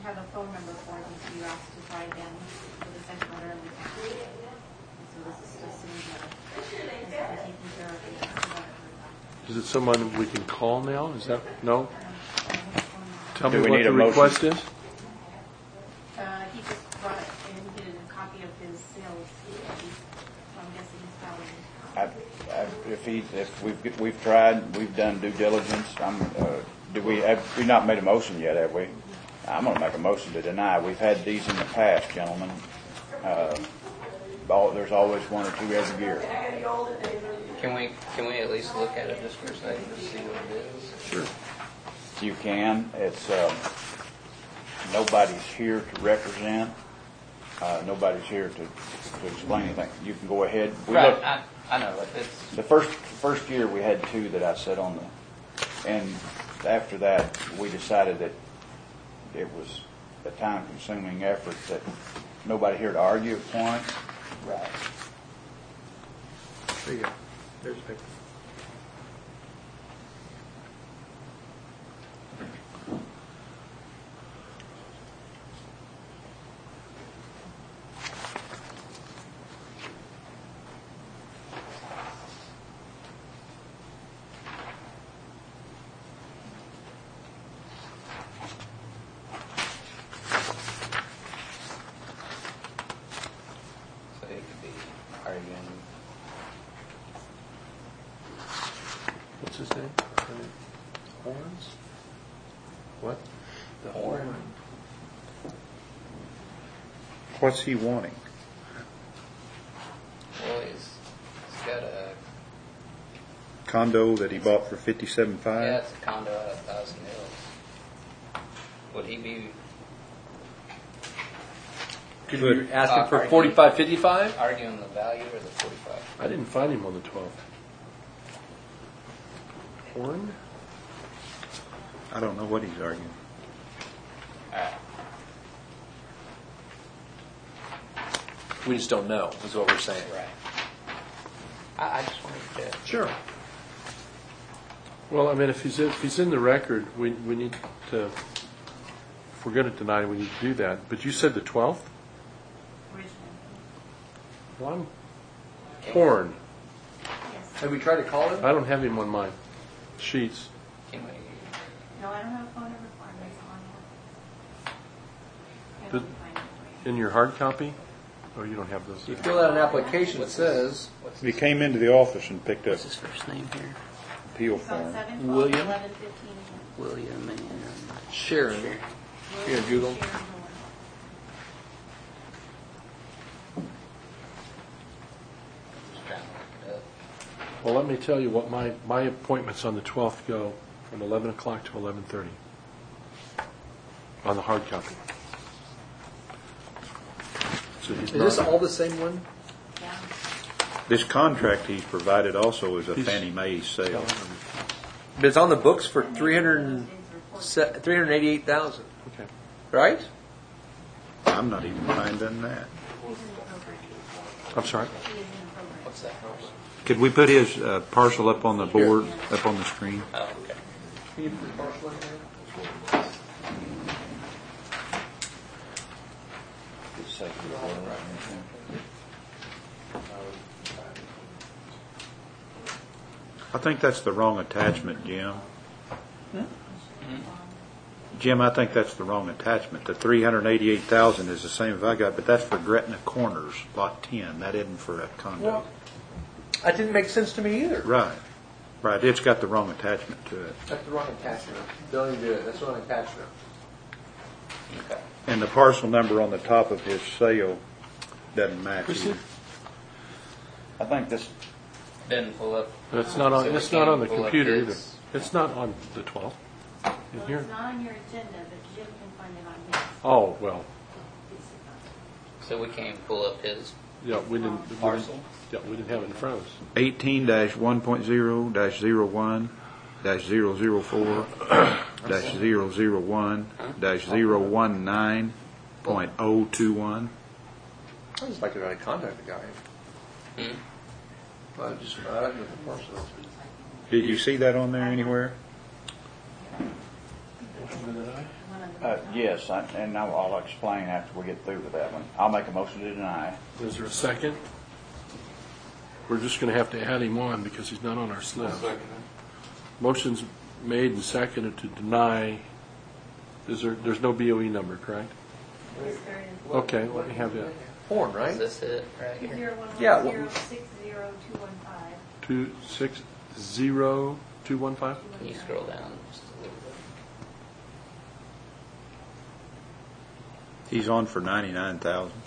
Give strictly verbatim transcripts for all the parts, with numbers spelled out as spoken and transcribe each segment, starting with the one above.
have a phone number for him, so you asked to try again for the second letter of the text. So this is still sitting there. It's taking care of it. Is it someone we can call now? Is that no? Tell Do me we what need the a motion? request is. Uh, he just brought it and he did a copy of his sales. So I'm guessing he's probably. I, I, if he, if we've we've tried, we've done due diligence. I'm. Uh, do we have we not made a motion yet? Have we? I'm going to make a motion to deny. We've had these in the past, gentlemen. Uh, all, there's always one or two every year. Can we can we at least look at it just for a second to see what it is? Sure. You can. It's uh, nobody's here to represent. Uh, nobody's here to, to explain anything. You can go ahead. We Right. looked- I, I know. If it's The first first year we had two that I said on the, and after that we decided that it was a time-consuming effort that nobody here to argue at points. right. There you go. There's a picture. So it could be arguing. What's his name? Horns? What? The Horn. What's he wanting? Well, he's, he's got a Condo that he bought for fifty-seven five. yeah, it's a condo out of Thousand Hills. Would he be Could Good. you ask him Uh, for arguing- forty-five, fifty-five? arguing the value or the forty-five? I didn't find him on the twelfth. Horn? I don't know what he's arguing. All right. We just don't know, is what we're saying. Right. I, I just wanted to. Sure. Well, I mean, if he's if he's in the record, we we need to. If we're going to deny it, we need to do that. But you said the twelfth. Originally. Well, I'm Horn. Yes. Have we tried to call him? I don't have him on my sheets. Can we? No, I don't have a phone number for him. It's on here. I The- can find it for you. In your hard copy? Oh, you don't have those. You fill out an application that says What's He came into the office and picked up his first name here? appeal It's on form. seven, twelve, William? eleven, fifteen. William and Sharon. William Here, Google. Sharon Moore. just trying to look it up. Well, let me tell you what my my appointments on the twelfth go from eleven o'clock to eleven thirty. On the hard copy. So he's Is this not- all the same one? Yeah. This contract he's provided also is a He's- Fannie Mae sale. But it's on the books for three hundred three hundred eighty-eight thousand, Okay. right? I'm not even finding that. He's in the program. I'm sorry. He is in the program. What's that first? Could we put his uh, parcel up on the board, up on the screen? Oh, okay. Can you put the parcel in there? I think that's the wrong attachment, Jim. Jim, I think that's the wrong attachment. The three hundred eighty-eight thousand is the same as I got, but that's for Gretna Corners, lot ten. That isn't for that condo. Well, that didn't make sense to me either. Right, right. It's got the wrong attachment to it. That's the wrong attachment. Don't even do it. That's the wrong attachment. Okay. And the parcel number on the top of his sale doesn't match Is either. it? I think this. Didn't pull up. It's not on. So we It's not on the can't pull up computer either. his- It's not on the twelfth. In Well, here. it's not on your agenda, but Jim can find it on his. Oh well. So we can't pull up his Yeah, we didn't. we didn't- parcel. Yeah, we didn't have it in front of us. eighteen dash one point zero dash zero one dash zero zero four dash zero zero one dash zero one nine point oh two one. I just like to try to contact the guy. Hmm? I just, I don't know the parcel. Did you see that on there anywhere? Uh, Yes, I- and I'll I'll explain after we get through with that one. I'll make a motion to deny. Is there a second? We're just going to have to add him on because he's not on our slip. Motion's made and seconded to deny. Is there, there's no B O E number, correct? Yes, there is. Okay, let me have that. Horn, Is right? this it right here? Zero one Yeah, one well- zero six zero two one five. Two six zero two one five? Can you scroll down just a little bit? He's on for ninety-nine thousand.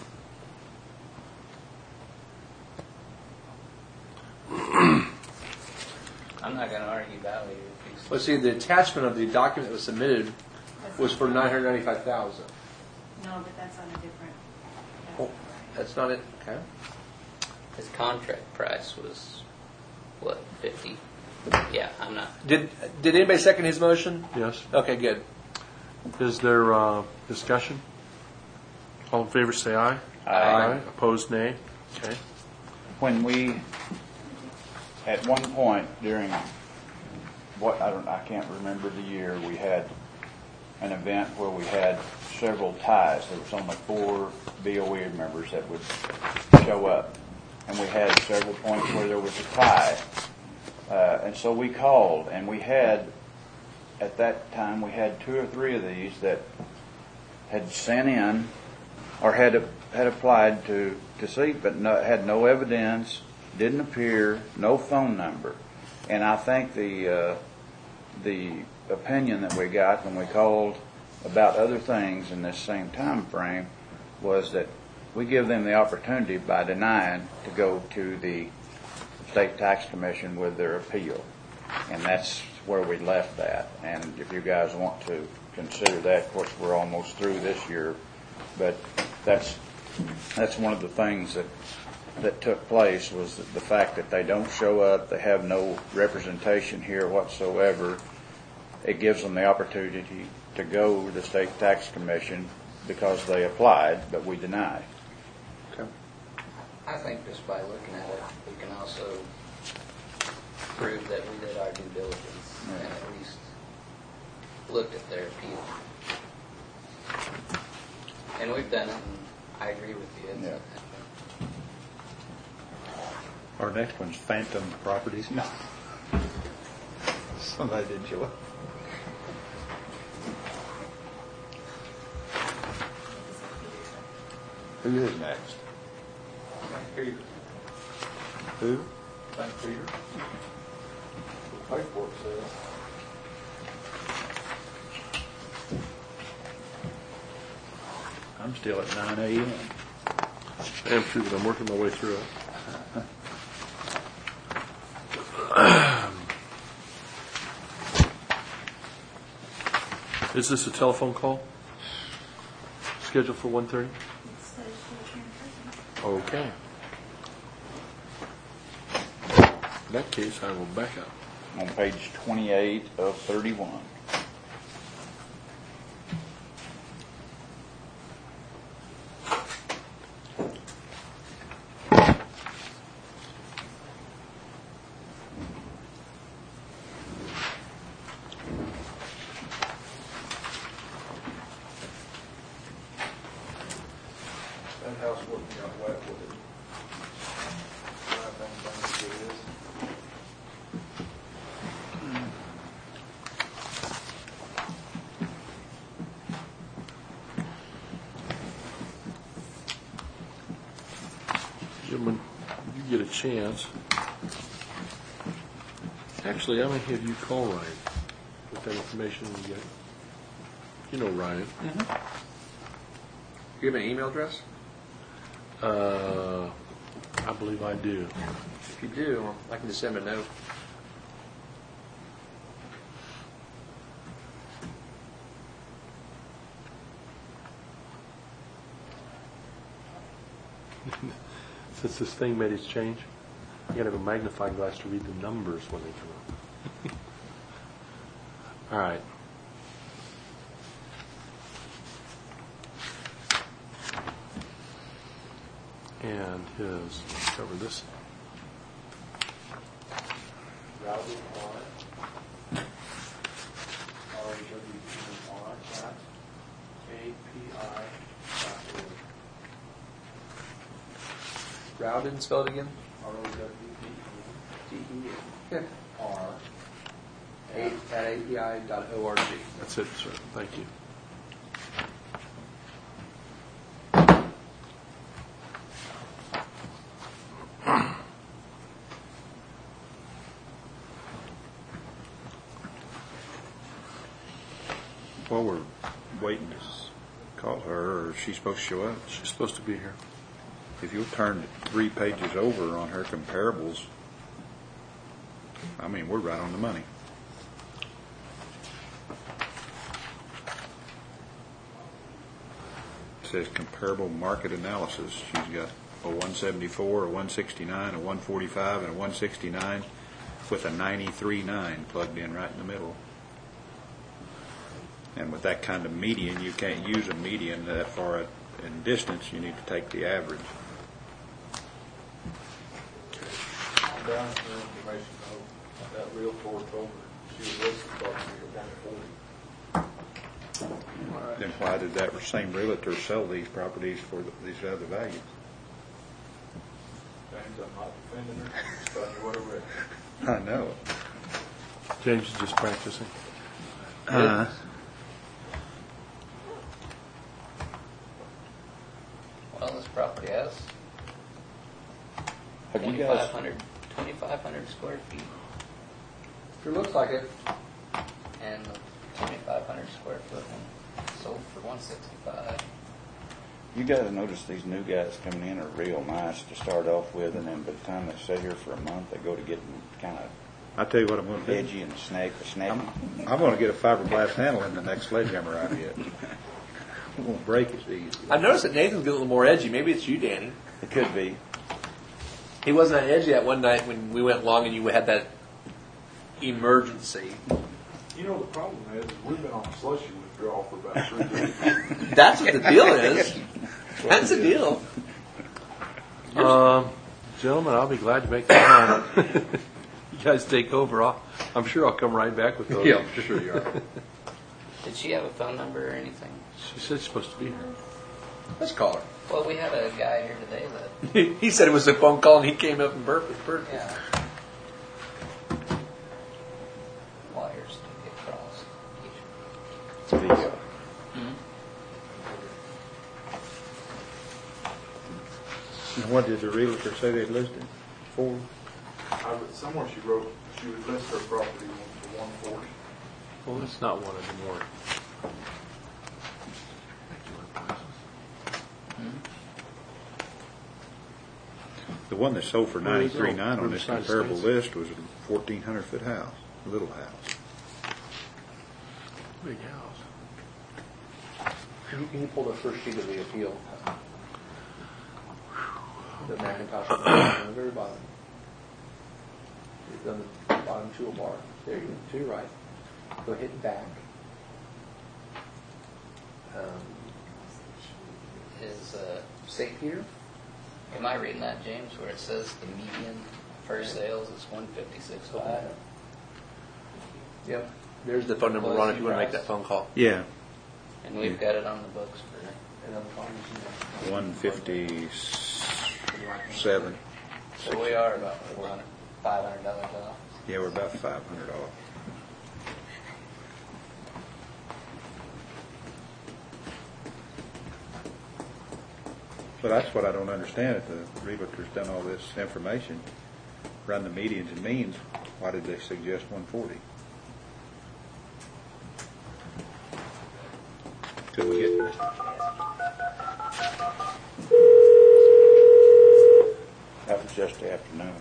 I'm not going to argue value. if he's- Let's see, the attachment of the document that was submitted was for nine hundred ninety-five thousand. No, but that's on a different. that's Oh, right. that's not it, okay. His contract price was, what, fifty? Yeah, I'm not. Did, did anybody second his motion? Yes. Okay, good. Is there uh, discussion? All in favor, say aye. Aye. Opposed, nay. Okay. When we, at one point during, what, I don't, I can't remember the year, we had an event where we had several ties. There was only four B O E members that would show up. And we had several points where there was a tie. Uh, and so we called, and we had, at that time, we had two or three of these that had sent in or had had applied to, to see, but no, had no evidence, didn't appear, no phone number. And I think the uh, the opinion that we got when we called about other things in this same time frame was that we give them the opportunity by denying to go to the State Tax Commission with their appeal. And that's where we left that. And if you guys want to consider that, of course, we're almost through this year, but that's that's one of the things that that took place was the fact that they don't show up, they have no representation here whatsoever. It gives them the opportunity to go to the State Tax Commission because they applied, but we denied. Okay. I think just by looking at it, we can also prove that we did our due diligence and at least looked at their appeal. And we've done it, and I agree with you. It's- Yeah. Our next one's Phantom Properties. No. Somebody did show up. Who is next? Peter. Who? Thank Peter. Paperwork says. I'm still at nine a.m. I am too, but I'm working my way through it. Is this a telephone call? Scheduled for one thirty? It says full term person. Okay. In that case, I will back up. On page twenty-eight of thirty-one. That house working out wet with it. Gentlemen, you get a chance. Actually, I'm going to have you call Ryan with that information when you get it. You know Ryan. You have an email address? Uh, I believe I do. If you do, I can just send him a note. Since this thing made its change, you got to have a magnifying glass to read the numbers when they come up. All right. And his, let's cover this. Robert Clark, R A W T R, Rowden, spell it again. R O W D E N. R. A- At A P I dot org. That's it, sir. Thank you. While we're waiting to s- call her, or is she supposed to show up? She's supposed to be here. If you'll turn three pages over on her comparables, I mean, we're right on the money. It says comparable market analysis. She's got a one seventy-four, a one sixty-nine, a one forty-five, and a one sixty-nine with a ninety-three point nine plugged in right in the middle. And with that kind of median, you can't use a median that far in distance. You need to take the average. Down for information though, that real Ford told her she was listed property at one forty. Then why did that same realtor sell these properties for th- these other values? James, I'm not defending her, just telling you what I read. I know. James is just practicing. Uh, Well, this property has Have you twenty-five guys, hundred, twenty-five hundred square feet, Sure looks like it. and the twenty-five hundred square foot one sold for one sixty-five. you guys notice these new guys coming in are real nice to start off with, and then by the time they stay here for a month, they go to getting kind of I tell you what I'm going to do. edgy and snake, snaky. I'm, I'm going to get a fiberglass handle in the next sledgehammer I get. It won't break as easy. I noticed that Nathan's getting a little more edgy. Maybe it's you, Danny. It could be. He wasn't that edgy that one night when we went long and you had that emergency. You know, the problem is, is we've been on a slushy withdrawal for about three weeks. That's what the deal is. That's the deal. Um, gentlemen, I'll be glad to make the time. You guys take over. I'll, I'm sure I'll come right back with those. Yeah, sure you are. Did she have a phone number or anything? She said she's supposed to be here. Let's call her. Well, we had a guy here today that, He said it was a phone call and he came up and burped with Bert. yeah. Wires to get across. These, And what did the realtor say they listed for? I read somewhere she wrote she would list her property for one forty. Well, it's not one of the more. The one that sold for Where is it? ninety-three nine on this Riverside comparable Estates. list was a fourteen hundred foot house, a little house. Big house. Can you pull the first sheet of the appeal? The Macintosh on the very bottom. It's on the bottom toolbar. There you go, to your right. Go hit back. Um, Is, uh, Saint Peter? am I reading that, James, where it says the median for sales is one fifty-six five? Yep. There's the phone number, Ron, if you want to make that phone call. Yeah, And we've got it on the books for, one fifty-seven. so we are about four hundred, five hundred dollars off. Yeah, we're about five hundred off. But that's what I don't understand. If the realtor's done all this information, run the medians and means, why did they suggest one forty? Could we get that was just the afternoon.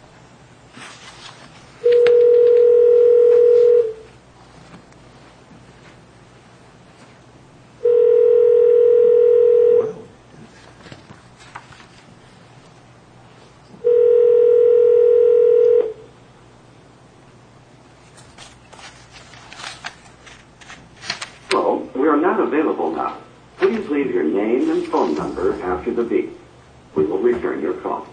Well, Hello, we are not available now. Please leave your name and phone number after the beep. We will return your call.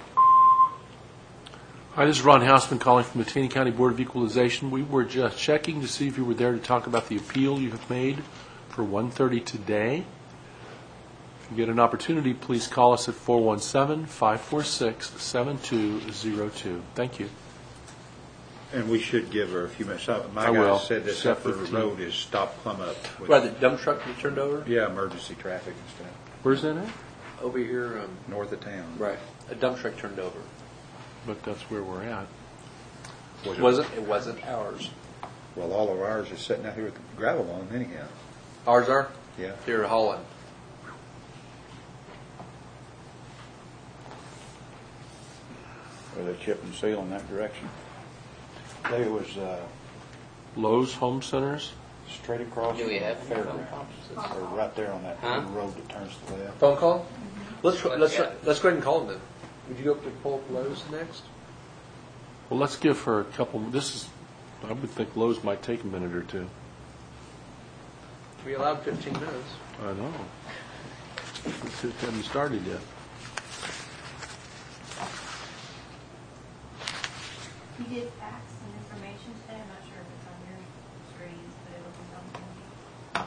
Hi, this is Ron Hausman calling from the Taney County Board of Equalization. We were just checking to see if you were there to talk about the appeal you have made for one thirty today. If you get an opportunity, please call us at four one seven, five four six, seven two zero two. Thank you. And we should give her a few minutes. Uh, My I will. guy said this upper fifteen. road is stop plumb up. with- Right, the dump truck you turned over? Yeah, emergency traffic and stuff, Where's that at? Over here, um, north of town. right, a dump truck turned over. But that's where we're at. Was It wasn't, it wasn't ours. Well, all of ours is sitting out here with the gravel on them anyhow. Ours are? Yeah. Here at Holland. Were they chip and seal in that direction? There was, uh, Lowe's Home Centers? straight across Do from we the have any phone fairgrounds, or right there on that Huh? little road that turns to the left. Phone call? Let's, try- let's, Yeah. try- let's go ahead and call them then. Would you go up to pull up Lowe's next? Well, let's give her a couple, this is, I would think Lowe's might take a minute or two. We allowed fifteen minutes. I know. It hasn't started yet. You did fax some information today, I'm not sure if it's on your screens, but it was on the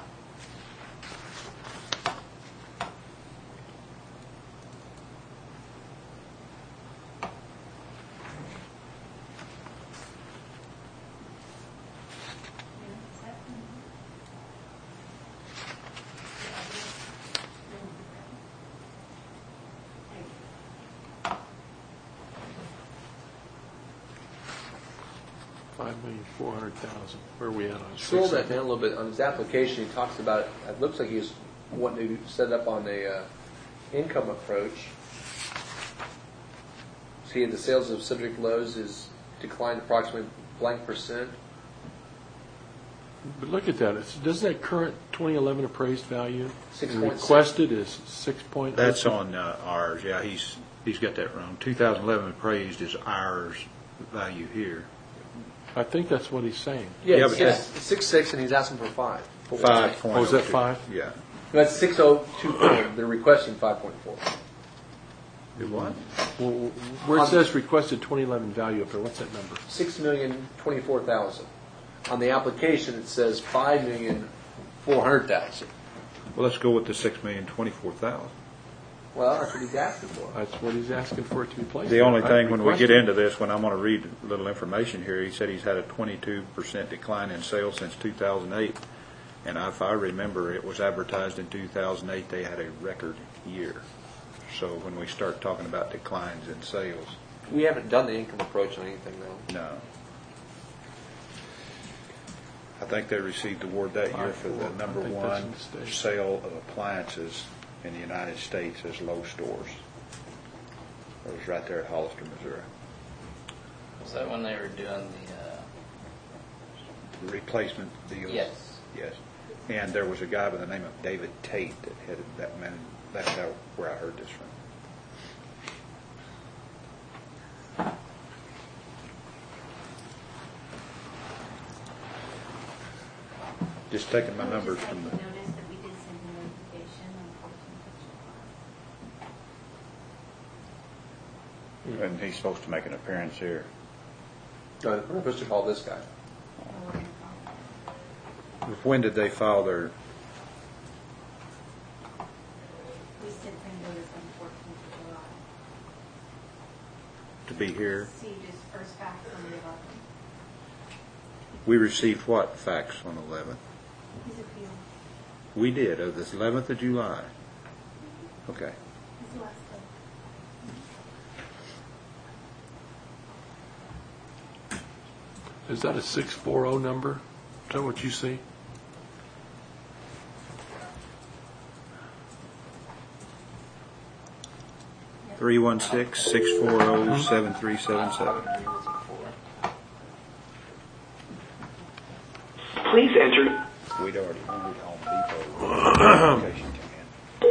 Five million, four hundred thousand. Where are we at on? Scroll that down a little bit. On his application, he talks about it. It looks like he's wanting to set up on a uh, income approach. See, the sales of subject Lowe's is declined approximately blank percent. But look at that. It's, doesn't that current twenty eleven appraised value? Six the point six. requested is six point. That's on uh, ours, yeah, he's, he's got that wrong. two thousand eleven appraised is ours value here. I think that's what he's saying. Yeah, Yeah, it's but six, it's six six, and he's asking for five. Five point Oh, is that five? Yeah. That's six oh two four. They're requesting five point four. It what? Well, where it says requested twenty eleven value up there, what's that number? Six million twenty-four thousand. On the application, it says five million four hundred thousand. Well, let's go with the six million twenty-four thousand. Well, that's what he's asking for. That's what he's asking for it to be placed. The only I thing, when we get requested. into this, when I'm going to read a little information here, he said he's had a twenty-two percent decline in sales since two thousand eight. And if I remember, it was advertised in two thousand eight, they had a record year. So when we start talking about declines in sales, We haven't done the income approach on anything, though. no. I think they received the award that year for the I number think that's a one mistake. sale of appliances in the United States as Lowe's stores. It was right there at Hollister, Missouri. Was that when they were doing the, uh, The replacement deals. yes. Yes. And there was a guy by the name of David Tate that headed that man. That's how, where I heard this from. Just taking my I would numbers just from like the, to notice that we did send a notification on fourteen July. And he's supposed to make an appearance here. No, we're supposed to call this guy. Oh, we're gonna call it. when did they file their, We sent them notice on fourteenth of July. to be here? Received his first fax on the eleventh. We received what fax on the eleventh? His appeal. We did, of the eleventh of July. Okay. His last day. Is that a six four zero number? Is that what you see? three one six, six four zero, seven three seven seven. Please enter. We'd already moved Home Depot. Application came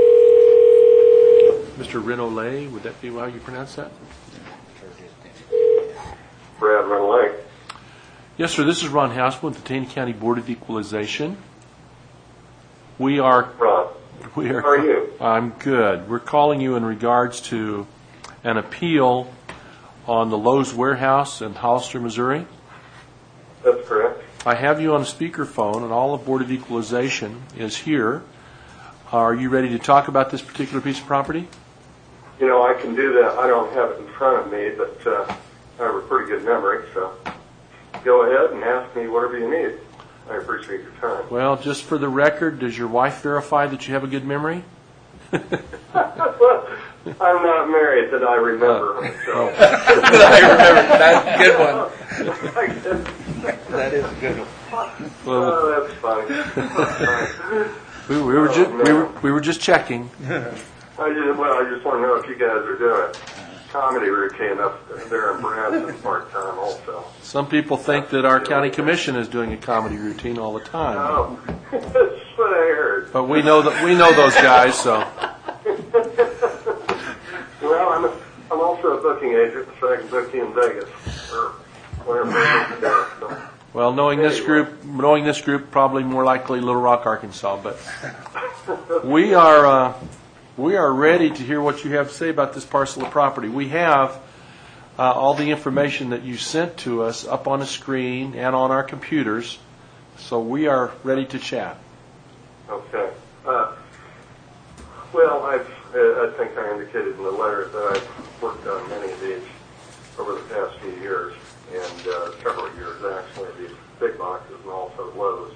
in. Mister Renolay, would that be how you pronounce that? Brad Renolay. Yes, sir. This is Ron Hausman with the Taney County Board of Equalization. We are. Ron. We are. How are you? I'm good. We're calling you in regards to an appeal on the Lowe's warehouse in Hollister, Missouri. That's correct. I have you on a speakerphone, and all of Board of Equalization is here. Are you ready to talk about this particular piece of property? You know, I can do that. I don't have it in front of me, but uh, I have a pretty good memory, so go ahead and ask me whatever you need. I appreciate your time. Well, just for the record, does your wife verify that you have a good memory? Well, I'm not married that I remember. Oh. So. That's a good one. That is a good one. Well, Oh, that's funny. we, we were just we were, we were just checking. I just, well, I just want to know if you guys are doing a comedy routine up there in Branson part time also. Some people think that our county commission is doing a comedy routine all the time, Oh, that's what I heard. but we know that we know those guys. So Well, I'm, a, I'm also a booking agent, so I can book you in Vegas or wherever you go. So. well, knowing this group, knowing this group, probably more likely Little Rock, Arkansas. But we are uh, we are ready to hear what you have to say about this parcel of property. We have uh, all the information that you sent to us up on the screen and on our computers, so we are ready to chat. Okay. Uh, well, I've, uh, I think I indicated in the letter that I've worked on many of these over the past few years, and uh, several years actually, these big boxes and also Lowe's.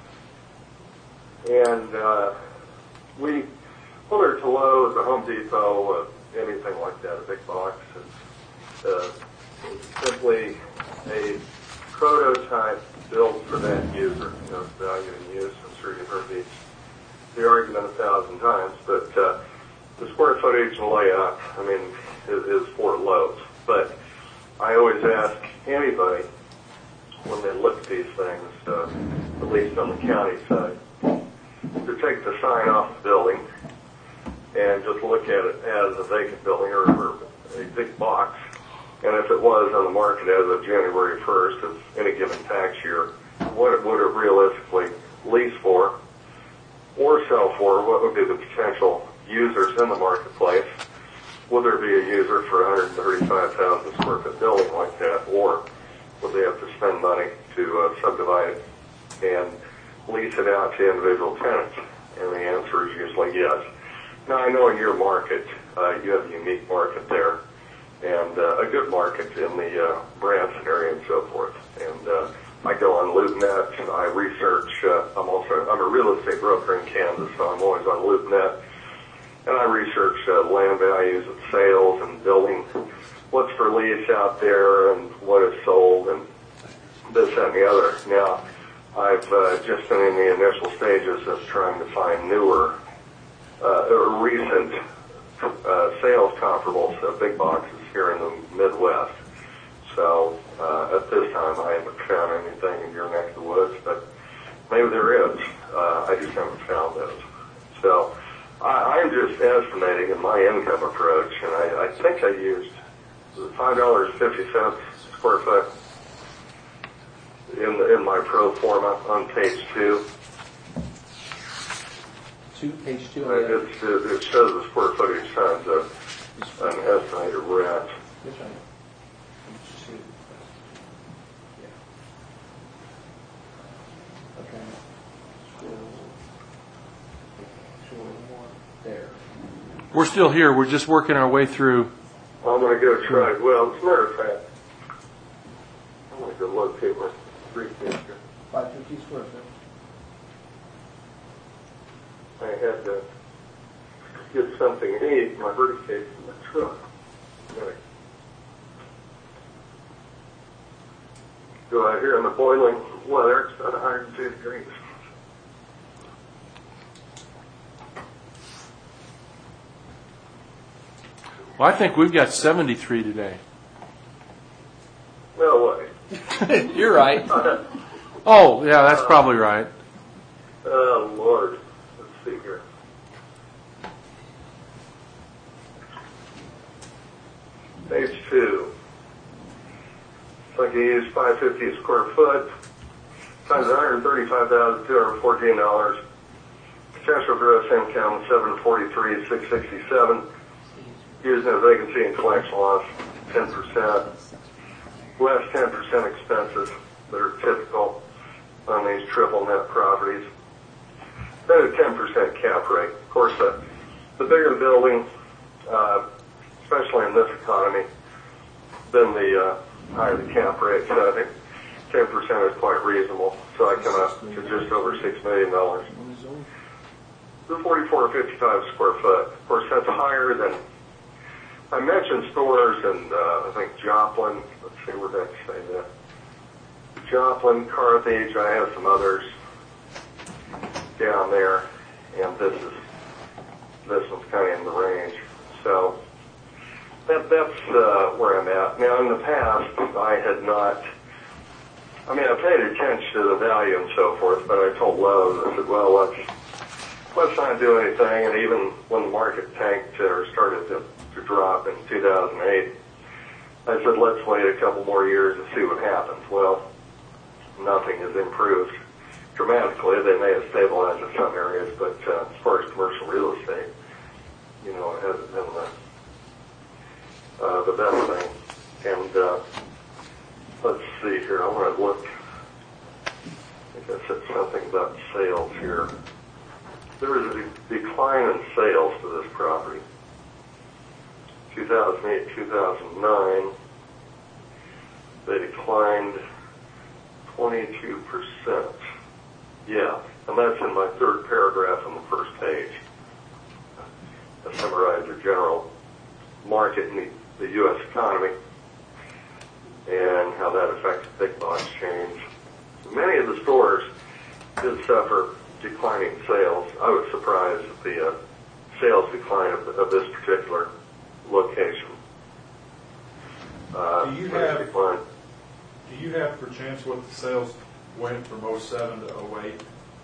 And uh, we, whether it's a Lowe's, a Home Depot, uh, anything like that, a big box, is uh, simply a prototype built for that user, you know, value and use. I'm sure you've heard these, the argument a thousand times, but uh, the square footage and layout, I mean, is, is for Lowe's. But I always ask anybody when they look at these things, uh, at least on the county side, to take the sign off the building and just look at it as a vacant building or, or a big box. And if it was on the market as of January first of any given tax year, what it would have realistically leased for or sell for, what would be the potential users in the marketplace? Would there be a user for a one hundred thirty-five thousand square foot building like that, or would they have to spend money to uh, subdivide it and lease it out to individual tenants? And the answer is usually yes. Now, I know in your market, uh, you have a unique market there, and uh, a good market in the uh, Branson area and so forth. And uh, I go on LoopNet, and I research. Uh, I'm also I'm a real estate broker in Kansas, so I'm always on LoopNet, and I research uh, land values and sales and building, what's for lease out there and what is sold and this that, and the other. Now, I've uh, just been in the initial stages of trying to find newer, uh, or recent uh, sales comparables of big boxes here in the Midwest. So uh, at this time, I haven't found anything in your neck of the woods, but maybe there is. Uh, I just haven't found those. So I, I'm just estimating in my income approach, and I, I think I used five dollars and fifty cents square foot in the, in my pro forma on page two. Two, page two. Uh, it, it, it shows the square footage times a, an estimated rent. This one. Two. Yeah. Okay. Scroll. Scroll one. There. we're still here. We're just working our way through. I'm going to go try. Well, as a matter of fact, I'm going to go locate my briefcase here. five fifty square foot. I had to get something to eat. My briefcase in the truck. I'm going to go out here in the boiling weather. It's about one hundred two degrees. Well, I think we've got seventy-three today. No way. You're right. Oh, yeah, that's probably right. Oh, Lord. Let's see here. Page two. So I can use five hundred fifty a square foot times one hundred thirty-five thousand two hundred fourteen dollars. Potential gross income seven forty-three six sixty-seven. Using a vacancy and collection loss ten percent. Less ten percent expenses that are typical on these triple net properties. at a ten percent cap rate. Of course, uh, the bigger the building, uh, especially in this economy, then the uh, higher the cap rate. So I think ten percent is quite reasonable. So I come up to just over six million dollars. The forty-four or fifty-five square foot. Of course, that's higher than I mentioned stores and uh, I think Joplin. Let's see where did I say that. Joplin, Carthage. I have some others down there, and this is this one's kind of in the range. So that that's uh, where I'm at now. In the past, I had not. I mean, I paid attention to the value and so forth, but I told Lowe's, I said, well, let's let's not do anything. And even when the market tanked or started to, to drop in two thousand eight, I said, let's wait a couple more years and see what happens. Well, nothing has improved dramatically. They may have stabilized in some areas, but uh, as far as commercial real estate, you know, it hasn't been the, uh, the best thing. And uh, let's see here. I want to look. I think I said something about sales here. There is a decline in sales for this property. two thousand eight, two thousand nine, they declined twenty-two percent. Yeah, and that's in my third paragraph on the first page. I summarize the general market in the, the U S economy and how that affects big box chains. Many of the stores did suffer declining sales. I was surprised at the uh, sales decline of, of this particular location. Uh, Do you very have- decline. Do you have perchance what the sales went from oh seven to oh eight?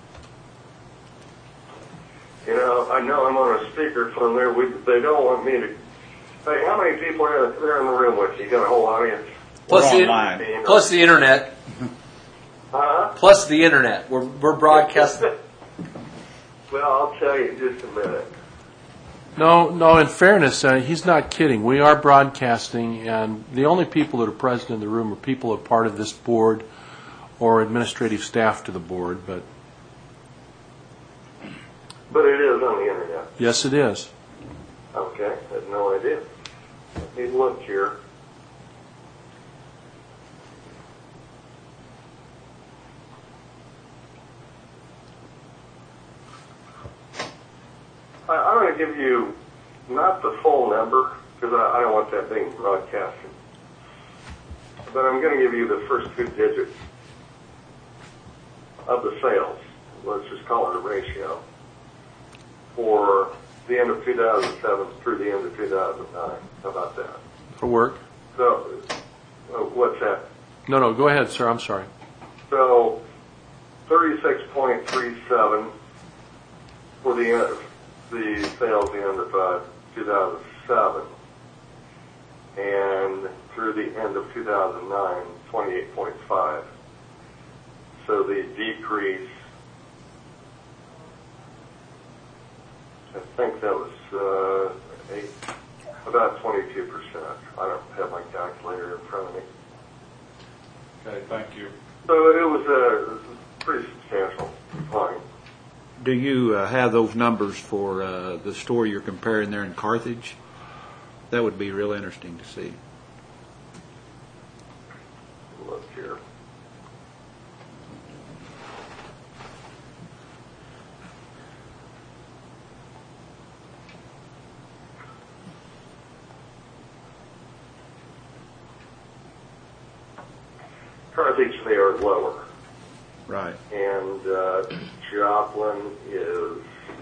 You know, I know I'm on a speakerphone there. We, they don't want me to. Hey, how many people are there in the room with you? You got a whole audience? We're Plus the, online. plus the internet. Huh? Plus the internet. We're, we're broadcasting. Well, I'll tell you in just a minute. No, no, in fairness, uh, he's not kidding. We are broadcasting, and the only people that are present in the room are people who are part of this board or administrative staff to the board, but But it is on the internet. yes, it is. Okay, I had no idea. Let me look here. I, I'm going to give you not the full number, because I, I don't want that being broadcasted, but I'm going to give you the first two digits of the sales. Let's just call it a ratio for the end of two thousand seven through the end of two thousand nine. How about that? For work? So, uh, what's that? No, no, go ahead, sir. I'm sorry. So, thirty-six point three seven for the end of the sales the end of uh, two thousand seven, and through the end of two thousand nine, twenty-eight point five. So the decrease, I think that was uh, eight, about twenty-two percent. I don't have my calculator in front of me. Okay, thank you. So it was a pretty substantial decline. Do you uh, have those numbers for uh, the store you're comparing there in Carthage? That would be real interesting to see. Look here. Carthage, they are lower. Right. And uh, Joplin is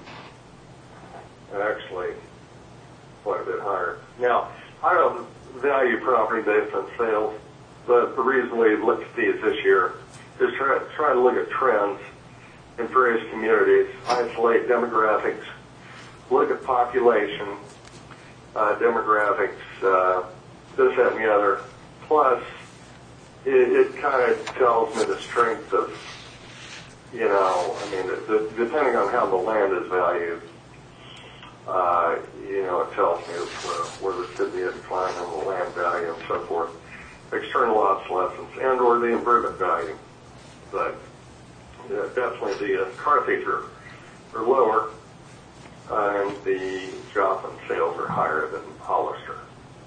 actually quite a bit higher. Now, I don't value property based on sales, but the reason we looked at these this year is try, try to look at trends in various communities, isolate demographics, look at population, uh, demographics, uh, this, that, and the other. Plus, it, it kind of tells me the strength of, you know, I mean, the, the, depending on how the land is valued, uh, you know, it tells me where, where there should be a decline in the land value and so forth, external obsolescence, and or the improvement value. But uh, definitely the uh, Carthage are, or lower, uh, and the drop in sales are higher than Hollister.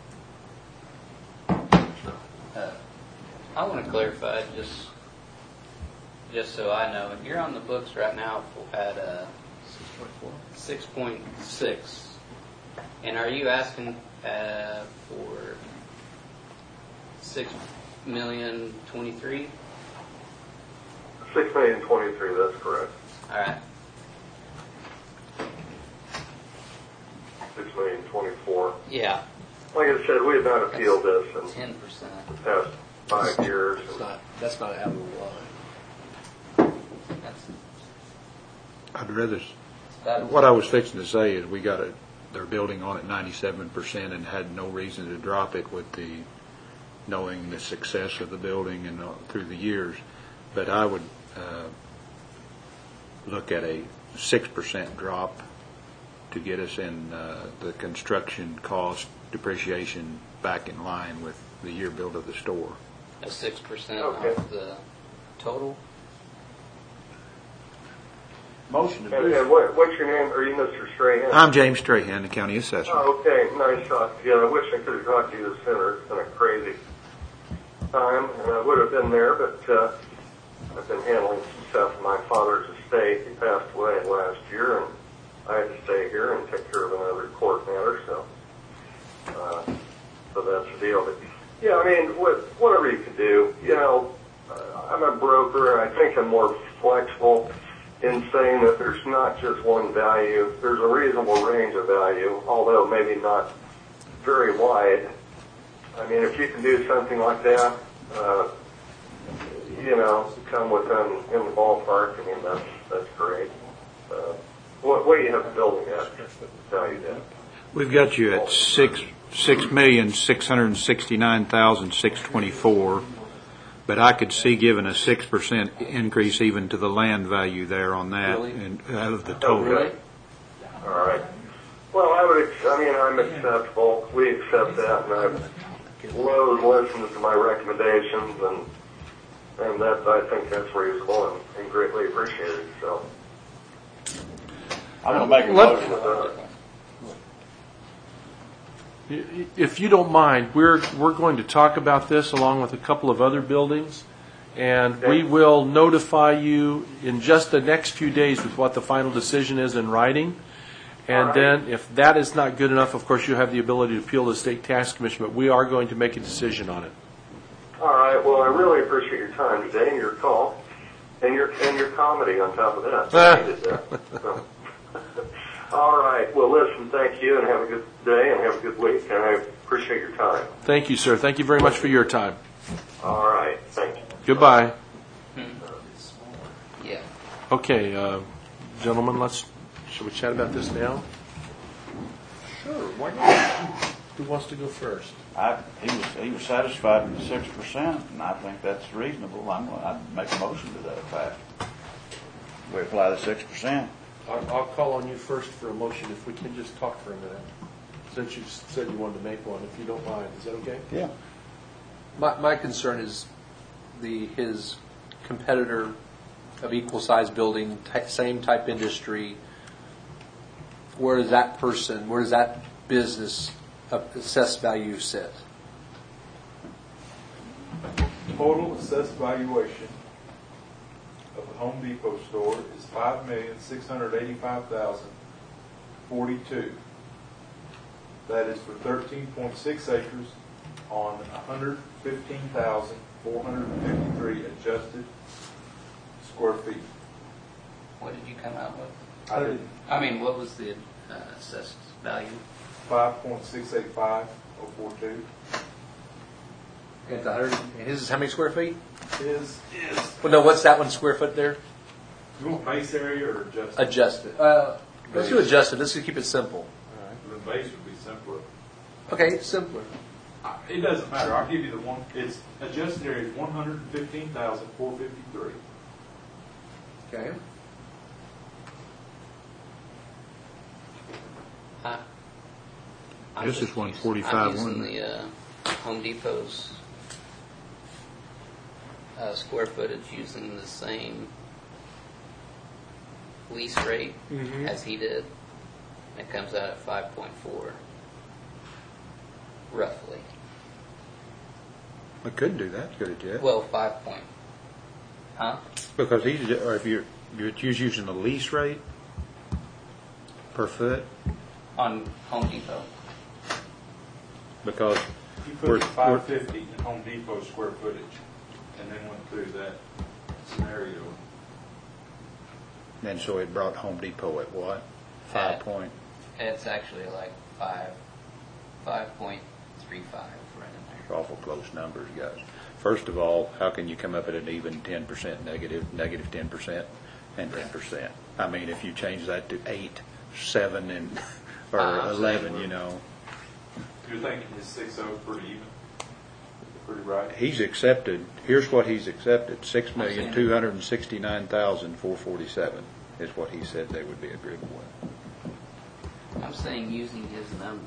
Uh, I want to clarify, just just so I know, you're on the books right now at uh, six point six, and are you asking uh, for six million twenty-three? Six million twenty-three. That's correct. All right. Six million twenty-four. Yeah. Like I said, we have not appealed this in Ten percent. the past five years. It's not, that's not out of the line. That's I'd rather, s- that. what I was fixing to say is we got a, they're building on at ninety-seven percent and had no reason to drop it with the, knowing the success of the building and uh, through the years. But I would uh, look at a six percent drop to get us in uh, the construction cost depreciation back in line with the year build of the store. A six percent Okay. off the total. Motion to And, and what, what's your name? Are you Mister Strahan? I'm James Strahan, the county assessor. Oh, okay. Nice talking to you. I wish I could have talked to you sooner. It's been a crazy time, and I would have been there, but uh, I've been handling some stuff in my father's estate. He passed away last year, and I had to stay here and take care of another court matter, so uh, so that's the deal. But, yeah, I mean, what, whatever you can do. You know, uh, I'm a broker, and I think I'm more flexible in saying that there's not just one value. There's a reasonable range of value, although maybe not very wide. I mean, if you can do something like that, uh, you know, come within in the ballpark, I mean, that's that's great. Uh, what, what do you have the building at? Valued at? We've got you at six six million six hundred sixty nine thousand six twenty four, but I could see giving a six percent increase even to the land value there on that, Really? and out of the Oh, total. really? All right. Well, I would. ex- I mean, I'm acceptable. We accept that, and I've loathed listened to my recommendations, and and that I think that's reasonable and, and greatly appreciated. So. I'm going to make a Let- motion. Uh, If you don't mind, we're, we're going to talk about this along with a couple of other buildings, and we will notify you in just the next few days with what the final decision is in writing. And then, if that is not good enough, of course, you have the ability to appeal to the State Tax Commission, but we are going to make a decision on it. All right. Well, I really appreciate your time today and your call, and your and your comedy on top of that. I needed that. So. All right. Well, listen. Thank you, and have a good day, and have a good week. And I appreciate your time. Thank you, sir. Thank you very much for your time. All right. Thank you. Goodbye. Yeah. Okay, uh, gentlemen, let's, shall we chat about this now? Sure, why not? Who wants to go first? I, he was he was satisfied with the six percent, and I think that's reasonable. I'm gonna, I'd make a motion to that effect. We apply the six percent. I'll, I'll call on you first for a motion if we can just talk for a minute, since you said you wanted to make one, if you don't mind. Is that okay? Yeah. My, my concern is the, his competitor of equal size building, ty- same type industry. Where does that person, where does that business of assessed value sit? Total assessed valuation of the Home Depot store is five million six hundred eighty-five thousand forty-two. That is for thirteen point six acres on one hundred fifteen thousand four hundred fifty-three adjusted square feet. What did you come out with? I did I mean, what was the uh, assessed value? five point six eight five oh four two. It's a hundred, and his is how many square feet? Is is Well, no, what's that one square foot there? you want base area or adjusted? Adjusted. Uh, let's do adjusted. Let's just keep it simple. The base would be simpler. Okay, simpler. Uh, It doesn't matter. I'll give you the one. It's adjusted area is one hundred fifteen thousand four fifty-three. Okay. I, I'm This just is one using- forty-five, I'm using wasn't it? the uh, Home Depot's uh, square footage using the same lease rate Mhm. as he did, it comes out at five point four, roughly. We couldn't do that, could it, Jeff? Well, five point, huh? Because he's, or if you're, you're using the lease rate per foot, On Home Depot. because He we're, put we're, five fifty in Home Depot square footage, and then went through that scenario. and so it brought Home Depot at what? Five At- point, It's actually like five, five point three five right in there. awful close numbers, guys. First of all, how can you come up at an even ten percent negative, negative ten percent and ten percent? I mean, if you change that to eight, seven, and, or Uh, eleven, you know, You're thinking his six oh pretty even, pretty right? he's accepted, here's what he's accepted, six million, two hundred and sixty-nine thousand, four forty-seven is what he said they would be agreeable with. I'm saying using his numbers,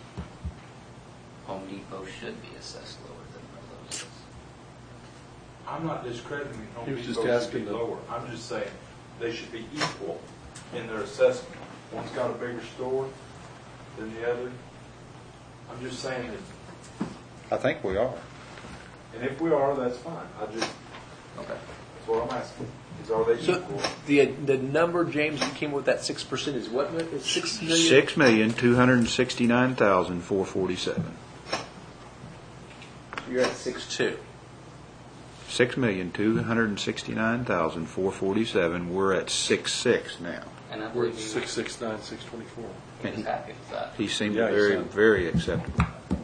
Home Depot should be assessed lower than Lowe's is. I'm not discrediting Home He was Depot just should asking be the- lower. I'm just saying they should be equal in their assessment. One's got a bigger store than the other. I'm just saying that, I think we are. and if we are, that's fine. I just, Okay. that's what I'm asking, is are they So equal? the the number, James, you came with that six percent is what? It's six million. Six million, two hundred and sixty-nine thousand, four forty-seven. You're at six two. Six million, two hundred and sixty-nine thousand, four forty-seven. We're at six six now. And I We're believe at he six six nine, six twenty-four. he was happy with that. He seemed Yeah, he very, said. very acceptable.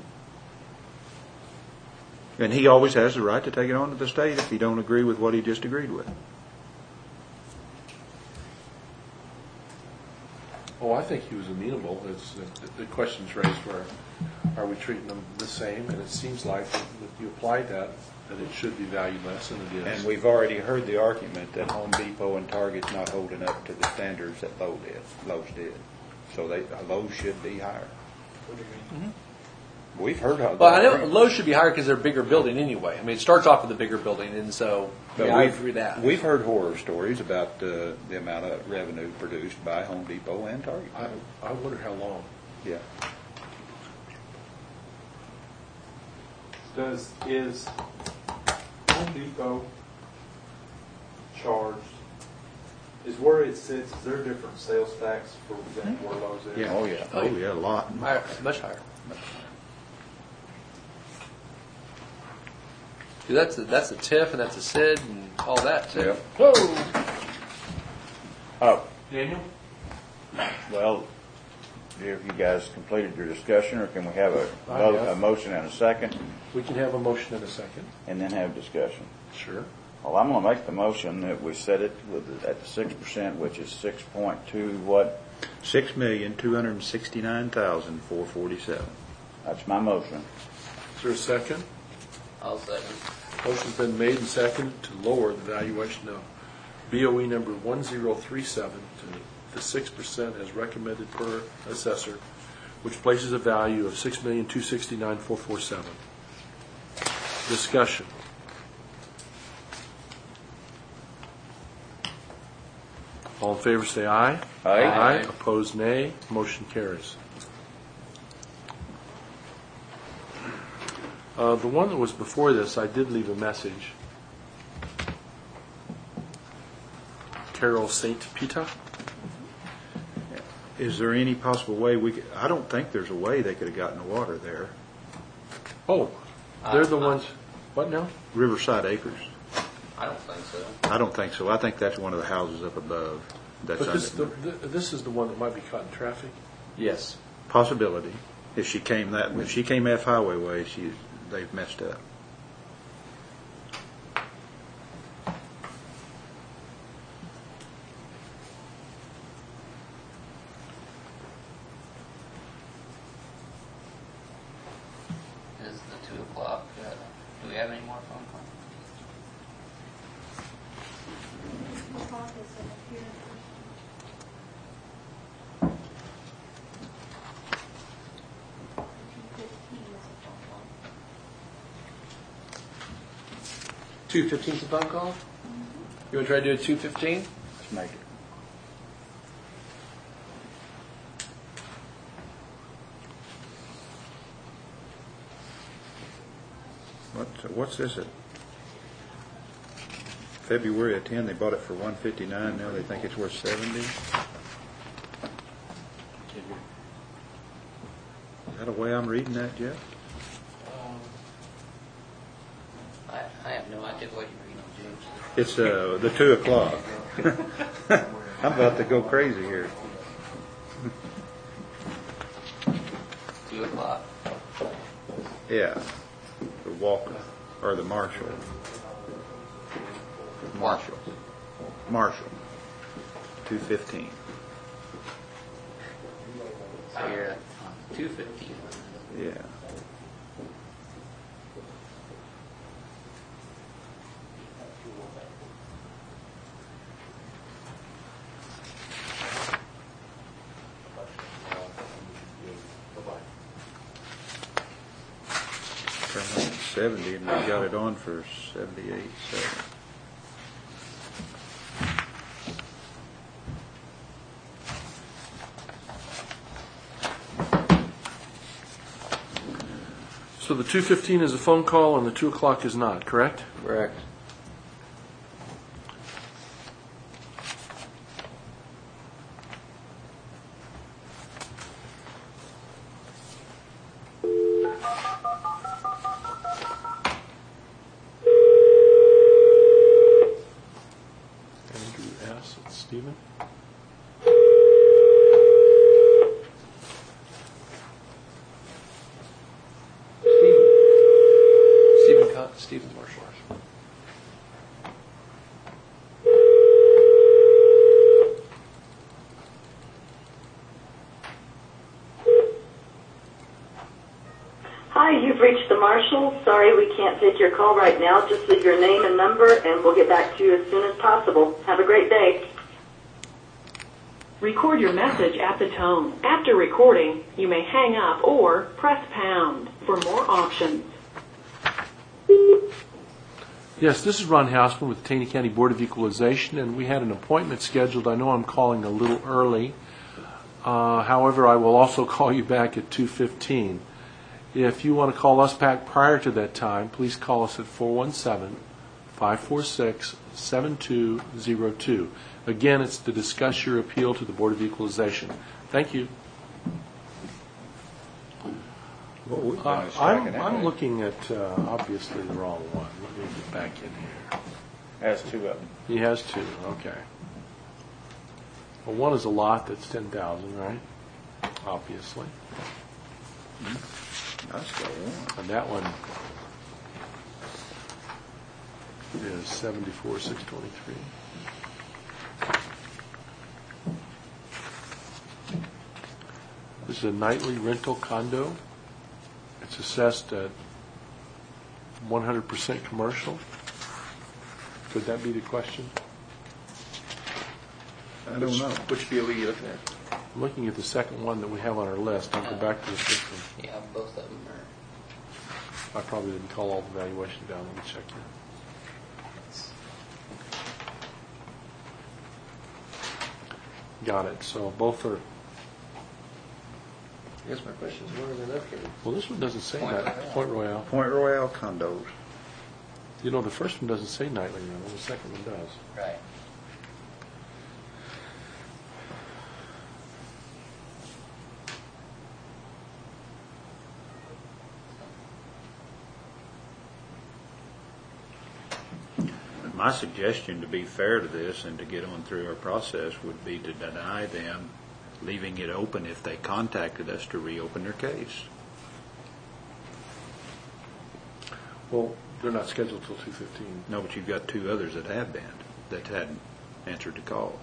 And he always has the right to take it on to the state if he don't agree with what he just agreed with. Oh, I think he was amenable. It's, the, the questions raised were, are we treating them the same? And it seems like that if you applied that, that it should be valued less than it is. And we've already heard the argument that Home Depot and Target's not holding up to the standards that Lowe's did. Lowe's did. So they, Lowe's should be higher. What do you mean? We've heard how. Well, I know Lowe's should be higher because they're a bigger building anyway. I mean, it starts off with a bigger building, and so But yeah, I we've- agree with that. We've heard horror stories about uh, the amount of revenue produced by Home Depot and Target. I, I wonder how long. Yeah. Does, is Home Depot charged, is where it sits, is there a different sales tax for example where Lowe's is? Yeah. Oh, yeah. Oh, yeah, a lot. Higher, much higher. 'Cause that's a, that's a TIF and that's a S I D and all that too. Yep. Whoa! Oh, Daniel? Well, have you guys completed your discussion, or can we have a I vote, have. a motion and a second, We can have a motion in a second. and then have discussion? Sure. Well, I'm going to make the motion that we set it with, at the six percent, which is six point two, what? six million, two hundred and sixty-nine thousand, four forty-seven. That's my motion. Is there a second? I'll second. Motion's been made and seconded to lower the valuation of B O E number one zero three seven to the six percent as recommended per assessor, which places a value of six million, two sixty-nine, four forty-seven. Discussion. All in favor say aye. Aye. Aye. Opposed, nay. Motion carries. Uh, the one that was before this, I did leave a message. Carol Saint Peter. Is there any possible way we could, I don't think there's a way they could have gotten the water there. Oh, they're the Uh, ones, what now? Riverside Acres. I don't think so. I don't think so. I think that's one of the houses up above. That's But this, the, under, the- this is the one that might be caught in traffic. Yes. possibility. If she came that, if she came F Highway way, she, they've messed up. Is the two o'clock, uh, do we have any more phone calls? Two fifteen's a phone call? You want to try to do a two fifteen? Let's make it. So what's this at? February of ten, they bought it for one fifty-nine, now they think it's worth seventy? Is that the way I'm reading that, Jeff? I, I have no idea what you're reading, James. It's uh, the two o'clock. I'm about to go crazy here. Two o'clock. Yeah, the Walker, or the Marshall. Marshall. Marshall. two fifteen. So you're at two fifteen. Yeah. seventy, and we got it on for seventy-eight, seven. So the two fifteen is a phone call and the two o'clock is not, correct? Correct. Andrew S. It's Stephen. Stephen Con- Stephen Marshall. Hi, you've reached the Marshal. Sorry we can't take your call right now. Just leave your name and number and we'll get back to you as soon as possible. Have a great day. Record your message at the tone. After recording, you may hang up or press pound for more options. Yes, this is Ron Hausman with the Taney County Board of Equalization, and we had an appointment scheduled. I know I'm calling a little early. Uh, however, I will also call you back at two fifteen. If you want to call us back prior to that time, please call us at four one seven, five four six, seven two zero two. Again, it's to discuss your appeal to the Board of Equalization. Thank you. Well, we've Uh, finished tracking I'm, that, I'm right? looking at uh, obviously the wrong one. Let me get back in here. Has two of them. He has two, okay. Well, one is a lot that's ten thousand, right? Obviously. That's got one. And that one is seventy-four six twenty-three. This is a nightly rental condo. It's assessed at one hundred percent commercial. Could that be the question? I don't know. Which B O E are you looking at? I'm looking at the second one that we have on our list. I'll go back to the first one. Yeah, both of them are. I probably didn't call all the valuation down. Let me check here. Got it. So both are, I guess my question is, where are they located? well, this one doesn't say Point that. Royale. Point Royale. Point Royale condos. You know, the first one doesn't say nightly rental. The second one does. Right. My suggestion, to be fair to this and to get on through our process, would be to deny them, leaving it open if they contacted us to reopen their case. Well, they're not scheduled till two fifteen. No, but you've got two others that have been, that hadn't answered the call.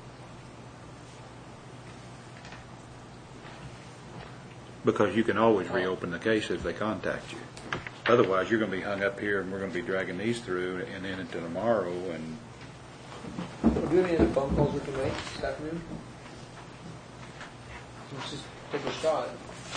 Because you can always reopen the case if they contact you. Otherwise, you're going to be hung up here, and we're going to be dragging these through, and then into tomorrow, and Well, do you have any other phone calls we can make this afternoon? Let's just take a shot.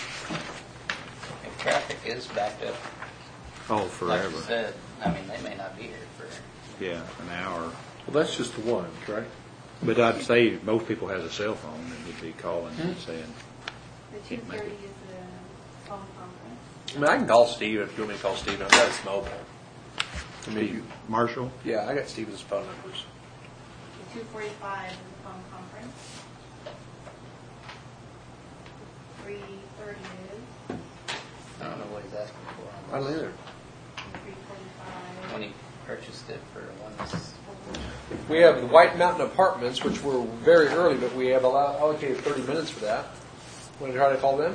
If traffic is backed up, oh, like forever. you said, I mean, they may not be here for. Yeah, an hour. Well, that's just the one, correct? But I'd say most people has a cell phone and would be calling and saying, The two thirty is the phone conference. I mean, I can call Steve if you want me to call Steve. I've got his mobile. maybe. Marshall? Yeah, I got Stephen's phone numbers. Two forty-five is the phone conference. Three thirty is, I don't know what he's asking for. I don't either. and three forty-five. When he purchased it for one that's We have the White Mountain Apartments, which were very early, but we have allowed, allocated thirty minutes for that. Want to try to call them?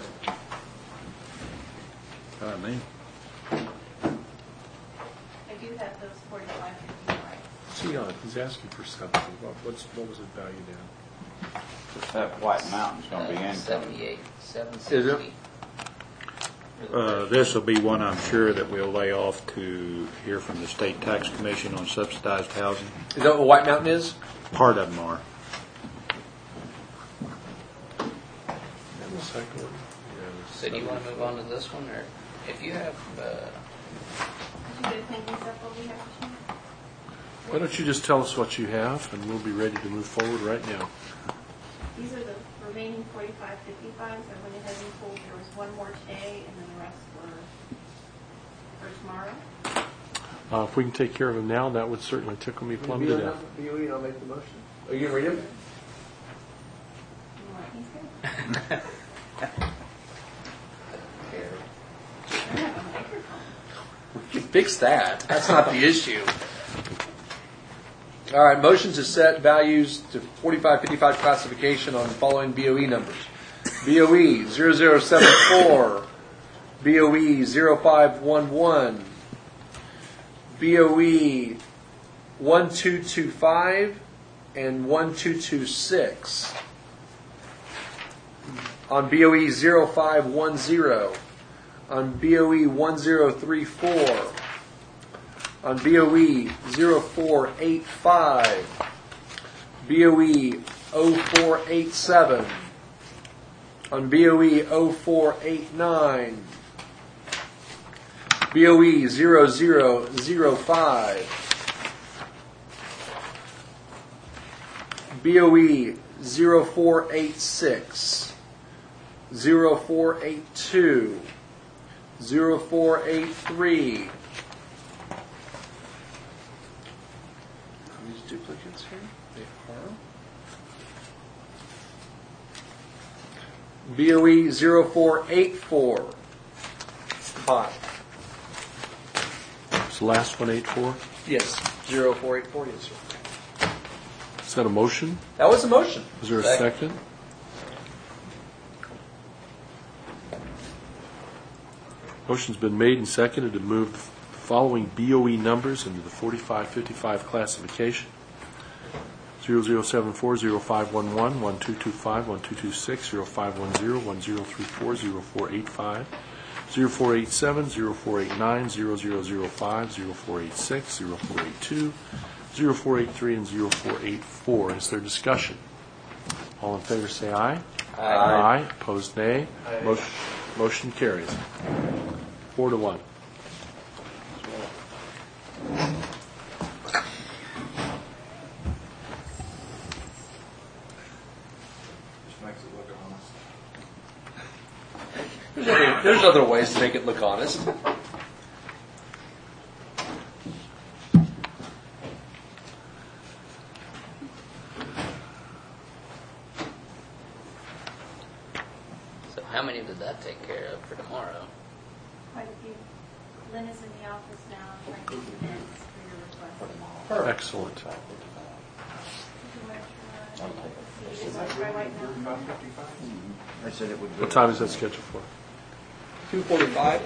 I mean, I do have those forty-five, fifty-five. See, uh, he's asking for something. What, what's, what was it valued at? That White Mountain's gonna be uh, income. seventy-eight, seven Is it? sixty. uh, this will be one I'm sure that we'll lay off to hear from the State Tax Commission on subsidized housing. Is that what White Mountain is? Part of them are. And the second one? Yeah, So do you want to move on to this one, or if you have, uh, Did you get a thinking stuff what we have to change? Why don't you just tell us what you have, and we'll be ready to move forward right now. These are the remaining forty-five, fifty-fives. I went ahead and pulled, there was one more today, and then the rest were for tomorrow. Uh, if we can take care of them now, that would certainly tickle me plumb to death. B O E, I'll make the motion. Are you going to read them? You know what he said? I have a microphone. We can fix that. That's not the issue. All right, motion to set values to forty-five fifty-five classification on the following B O E numbers. B O E zero zero seven four, B O E zero five one one, B O E one two two five, and one two two six. On B O E zero five one zero, on B O E one zero three four, on B O E zero four eight five, B O E zero four eight seven, on B O E zero four eight nine, B O E zero zero zero five, B O E zero four eight six, zero four eight two, zero four eight three. These duplicates here? They are. B O E zero four eight four. Hot. Is the last one eight four? Yes, zero four eight four, yes, sir. Is that a motion? That was a motion. Is there a Second. second? Motion's been made and seconded to move the following B O E numbers into the forty-five fifty-five classification. zero zero seven four, zero five one one, one two two five, one two two six, zero five one zero, one zero three four, zero four eight five, zero four eight seven, zero four eight nine, zero zero zero five, zero four eight six, zero four eight two, zero four eight three, and zero four eight four. Is there discussion? All in favor say aye. Aye. Opposed, nay. Motion, motion carries. Four to one. Just makes it look honest. There's other, there's other ways to make it look honest. so how many did that take care of for tomorrow? Quite a few. Lynn is in the office now, trying to do minutes for your request. Excellent. Did you want to try- did you just want to try right now? They said it would. What time is that scheduled for? two forty-five.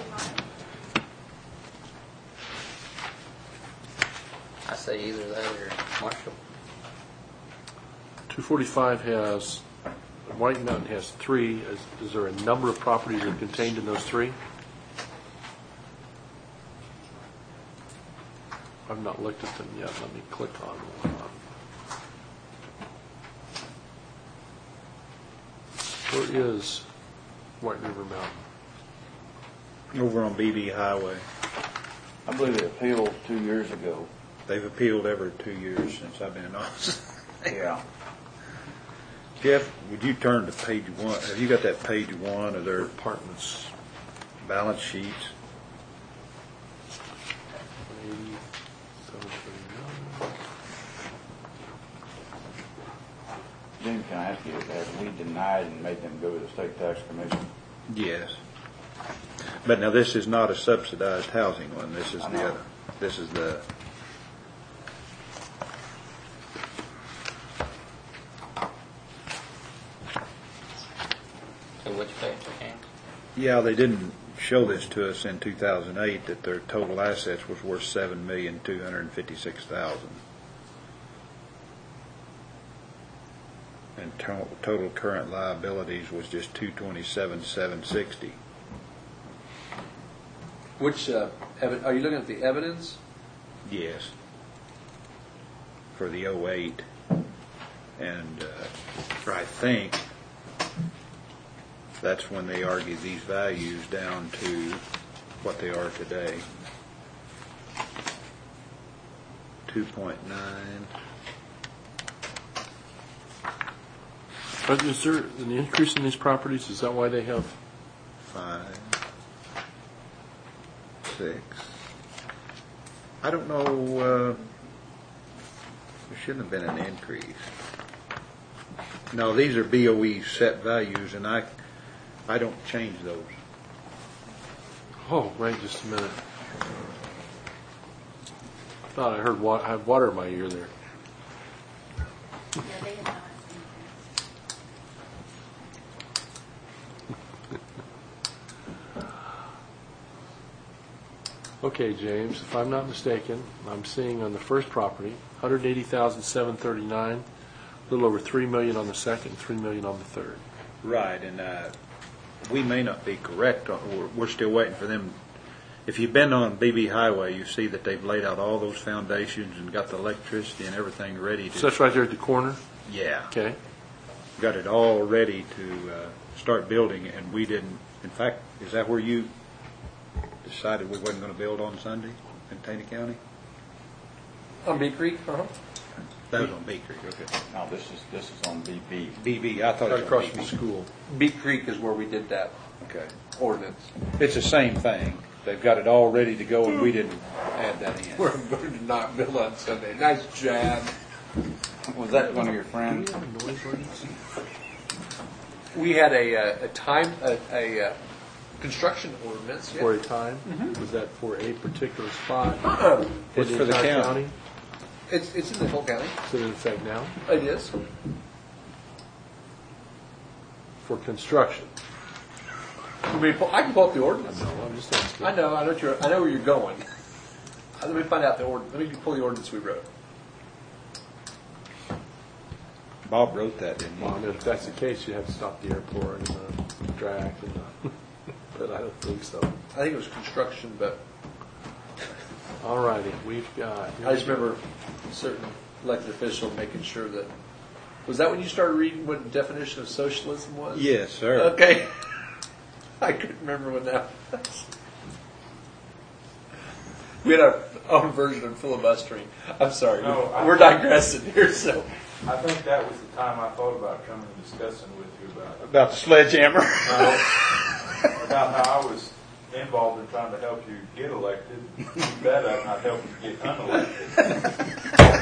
I say either that or Marshall. two forty-five has, White Mountain has three. Is, is there a number of properties that are contained in those three? I've not looked at them yet. Let me click on one. Where is White River Mountain? Over on B B Highway. I believe they appealed two years ago. They've appealed every two years since I've been in office. Yeah. Jeff, would you turn to page one? Have you got that page one of their Apartments. balance sheets? can I ask you, have we denied and made them go to the state tax commission? Yes. But now this is not a subsidized housing one. This is I the know. other. This is the, So which page again? yeah, they didn't show this to us in two thousand eight that their total assets was worth seven million two hundred fifty-six thousand. And to- total current liabilities was just two twenty-seven seven sixty. Which, uh, evi- are you looking at the evidence? Yes. For the oh eight. And uh, I think that's when they argued these values down to what they are today. two point nine. But is there an increase in these properties? Is that why they have? Five, six. I don't know, uh, there shouldn't have been an increase. No, these are B O E set values, and I, I don't change those. Oh, wait just a minute. I thought I heard wa- I had water in my ear there. Yeah, they did not. Okay, James, if I'm not mistaken, I'm seeing on the first property, one hundred eighty thousand seven hundred thirty-nine, a little over three million dollars on the second, three million dollars on the third. Right, and uh, we may not be correct, or we're- we're still waiting for them. If you've been on B B Highway, you see that they've laid out all those foundations and got the electricity and everything ready So to. that's right there at the corner? Yeah, Okay. got it all ready to uh, start building, and we didn't. In fact, is that where you decided we wasn't going to build on Sunday in Taney County? On Bee Creek, uh-huh. That was on Bee Creek, okay. No, this is, this is on B B. B B, I thought it Right was across on from B the B. school. Bee Creek is where we did that Okay. ordinance. It's the same thing. They've got it all ready to go, and we didn't add that in. We're going to not build on Sunday. Nice jab. Was that one of your friends? Do we have a noise ordinance? We had a, uh, a time, a, a uh, construction ordinance. Yeah. For a time? Was that for a particular spot? Uh-uh. It's for the entire county. It's, it's in the whole county. Is it in effect now? It is. For construction? You may pull- I can pull up the ordinance. No, I'm just asking. I know, I know, what you're, I know where you're going. Uh, Let me find out the ord. Let me pull the ordinance we wrote. Bob wrote that, didn't Well, I he? mean, if that's the case, you have to stop the airport and the track and the, but I don't think so. I think it was construction, but All righty, we've got. I just remember certain elected official making sure that. Was that when you started reading what the definition of socialism was? Yes, sir. Okay. I couldn't remember when that was. We had our own version of filibustering. I'm sorry. No, I- We're digressing here, so. I think that was the time I thought about coming and discussing with you about, About the sledgehammer. about how I was involved in trying to help you get elected. You bet I'd not help you get unelected.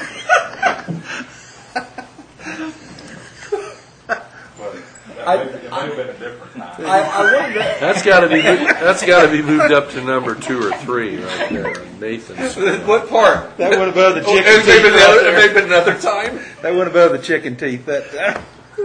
But that I- may, it may have been a different time. I, I wanted to. That's got to be that's got to be moved up to number two or three right there, Nathan's. What part? That went above the Oh, chicken it may have teeth. been right another- it may there. have been another time. That went above the chicken teeth. That.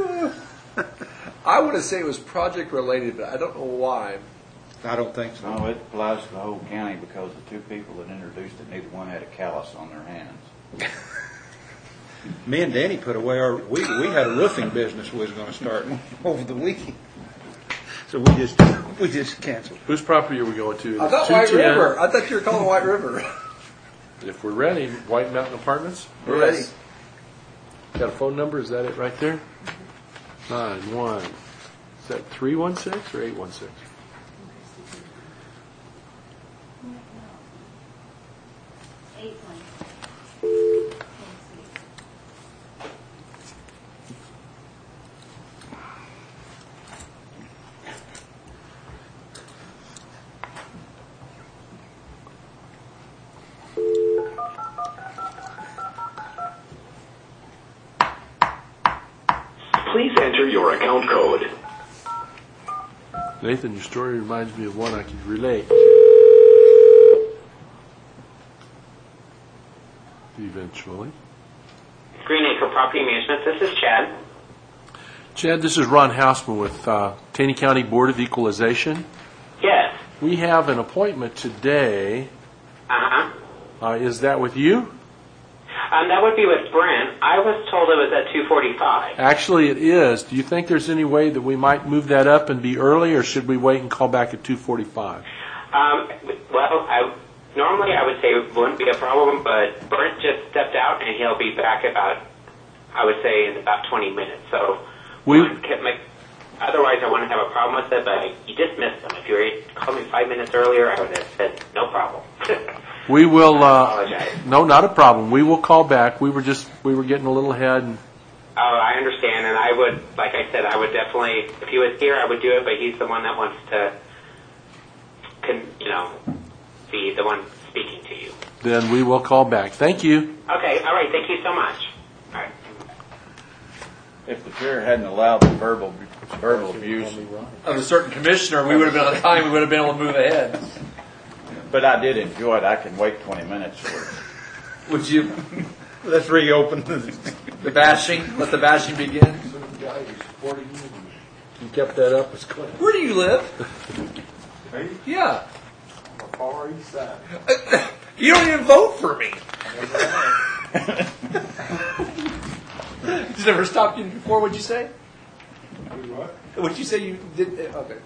I want to say it was project related, but I don't know why. I don't think so. No, it applies to the whole county because the two people that introduced it, neither one had a callus on their hands. Me and Danny put away our. We we had a roofing business we was going to start over the weekend, so we just we just canceled. Whose property are we going to? I thought two White ten. River. I thought you were calling White River. If we're ready, White Mountain Apartments. We're ready. Got a phone number? Is that it right there? Nine one. Is that three one six or eight one six? Eight one. Please enter your account code. Nathan, your story reminds me of one I can relate. Eventually. Green Acre Property Management, this is Chad. Chad, this is Ron Hausman with uh, Taney County Board of Equalization. Yes. We have an appointment today. Uh-huh. Uh, is that with you? Um, that would be with Brent. I was told it was at two forty-five. Actually, it is. Do you think there's any way that we might move that up and be early, or should we wait and call back at two forty-five? Um, well, I, normally I would say it wouldn't be a problem, but Brent just stepped out, and he'll be back about, I would say, in about twenty minutes. So we can make, otherwise I wouldn't have a problem with it, but you just missed him. If you were called me five minutes earlier, I would have said no problem. We will. Uh, I apologize. No, not a problem. We will call back. We were just we were getting a little ahead. And oh, I understand, and I would, like I said, I would definitely, if he was here, I would do it. But he's the one that wants to, can you know, be the one speaking to you. Then we will call back. Thank you. Okay. All right. Thank you so much. All right. If the chair hadn't allowed the verbal verbal abuse of a certain commissioner, we would have been on time. We would have been able to move ahead. But I did enjoy it. I can wait twenty minutes for it. Would you? Let's reopen the, the bashing. Let the bashing begin. You kept that up. It's good. Where do you live? Me? Yeah. On the far east side. You don't even vote for me. Has never stopped you before? What'd you say? What? What'd you say you did? Okay.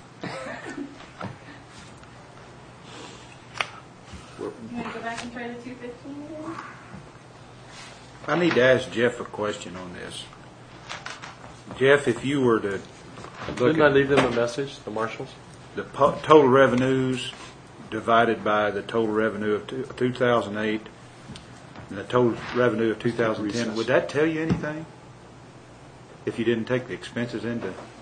You want to go back and try the two fifteen again? I need to ask Jeff a question on this. Jeff, if you were to look Didn't I at leave them a message, the marshals? the po- total revenues divided by the total revenue of two, two thousand eight and the total revenue of two thousand ten, would that tell you anything? If you didn't take the expenses into